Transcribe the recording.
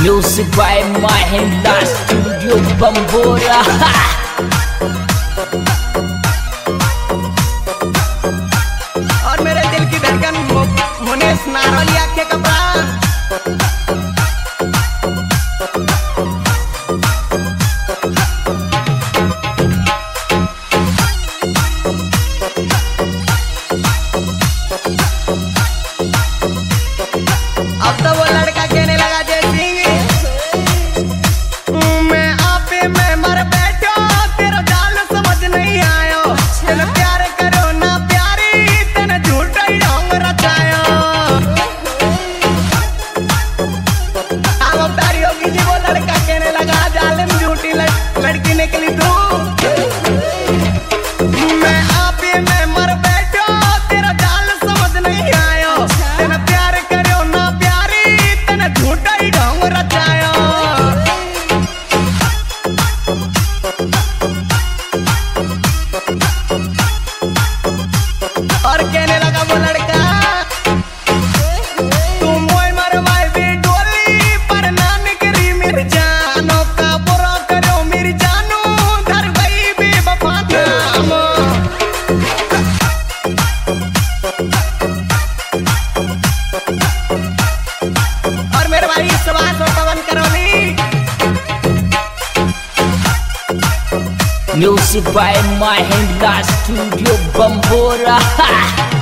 Music by Mahindra Studio Bambora. और मेरे दिल की धड़कन मुनेश नारोलिया के कपड़ा। अब तो वो लड़का कहने लगा जैसी मैं आपे में मर बैठो, तेरा जाल समझ नहीं आयो। तेरे प्यार करो ना प्यारी, तेने झूठा ही ढोंग रचायो। अब प्यारी होगी जी, वो लड़का कहने लगा जालिम झूठी लड़की निकली तू। मैं आपे में मर बैठो, तेरा जाल समझ नहीं आयो। तेने प्यार करो ना प्यारी, तेने झूठा ही ढोंग रचायो। और कहने लगा वो लड़का तू मोय मरवाए भी डोली, पर ना निकली मेरी जानो का बुरा करो मेरी जानू, धर गई बेवफा नाम। और मेरे भाई सुभाष और पवन Karauli. Music by Mahindra Studio Bambora.